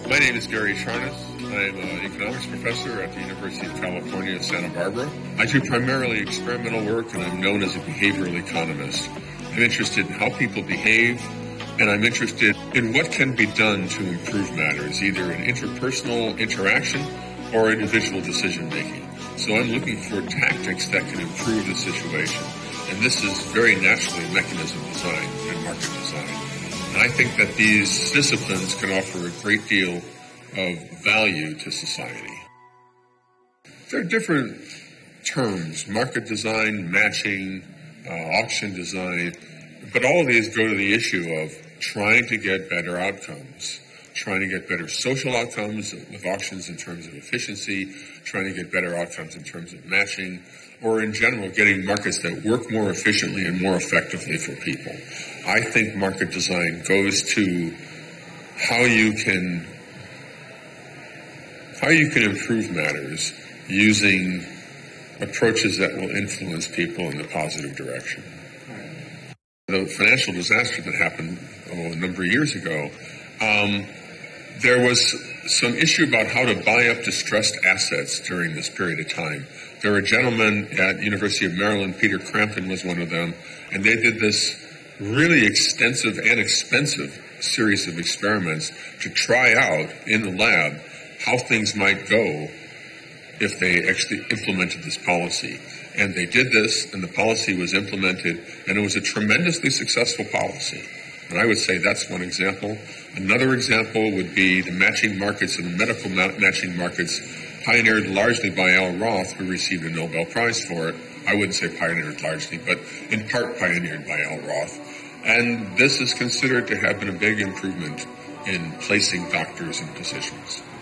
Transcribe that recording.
My name is Gary Charnas. I'm an economics professor at the University of California, Santa Barbara. I do primarily experimental work, and I'm known as a behavioral economist. I'm interested in how people behave, and I'm interested in what can be done to improve matters, either in interpersonal interaction or individual decision-making. So I'm looking for tactics that can improve the situation. And this is very naturally mechanism design and market design. And I think that these disciplines can offer a great deal of value to society. There are different terms: market design, matching, auction design, but all of these go to the issue of trying to get better outcomes, trying to get better social outcomes with auctions in terms of efficiency, trying to get better outcomes in terms of matching, or in general getting markets that work more efficiently and more effectively for people. I think market design goes to how you can improve matters using approaches that will influence people in a positive direction. The financial disaster that happened a number of years ago, there was some issue about how to buy up distressed assets during this period of time. There were gentlemen at the University of Maryland, Peter Crampton was one of them, and they did this really extensive and expensive series of experiments to try out in the lab how things might go if they actually implemented this policy. And they did this, and the policy was implemented, and it was a tremendously successful policy. And I would say that's one example. Another example would be the matching markets and the medical matching markets, pioneered largely by Al Roth, who received a Nobel Prize for it. I wouldn't say pioneered largely, but in part pioneered by Al Roth. And this is considered to have been a big improvement in placing doctors in positions.